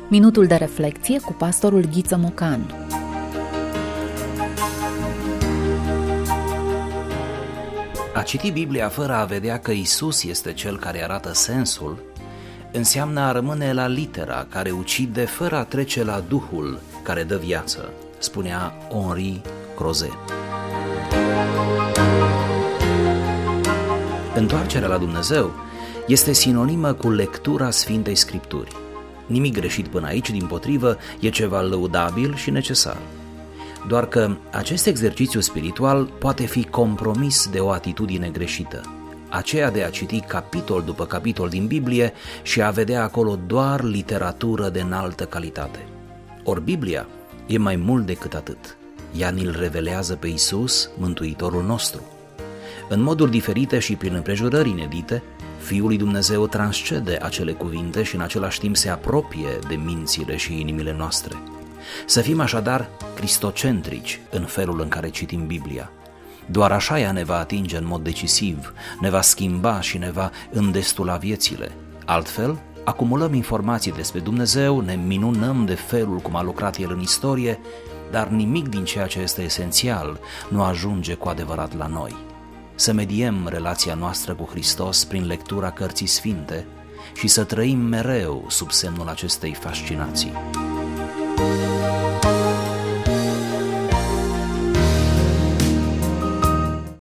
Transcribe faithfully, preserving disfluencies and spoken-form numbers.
Minutul de reflecție cu pastorul Ghiță Mocan. A citi Biblia fără a vedea că Isus este Cel care arată sensul înseamnă a rămâne la litera care ucide fără a trece la Duhul care dă viață, spunea Henri Crozet. Întoarcerea la Dumnezeu este sinonimă cu lectura Sfintei Scripturi. Nimic greșit până aici, dimpotrivă, e ceva lăudabil și necesar. Doar că acest exercițiu spiritual poate fi compromis de o atitudine greșită, aceea de a citi capitol după capitol din Biblie și a vedea acolo doar literatură de înaltă calitate. Ori Biblia e mai mult decât atât. Ea ni-l revelează pe Isus, Mântuitorul nostru. În moduri diferite și prin împrejurări inedite, Fiul lui Dumnezeu transcede acele cuvinte și în același timp se apropie de mințile și inimile noastre. Să fim așadar cristocentrici în felul în care citim Biblia. Doar așa ea ne va atinge în mod decisiv, ne va schimba și ne va îndestula viețile. Altfel, acumulăm informații despre Dumnezeu, ne minunăm de felul cum a lucrat El în istorie, dar nimic din ceea ce este esențial nu ajunge cu adevărat la noi. Să mediem relația noastră cu Hristos prin lectura Cărții Sfinte și să trăim mereu sub semnul acestei fascinații.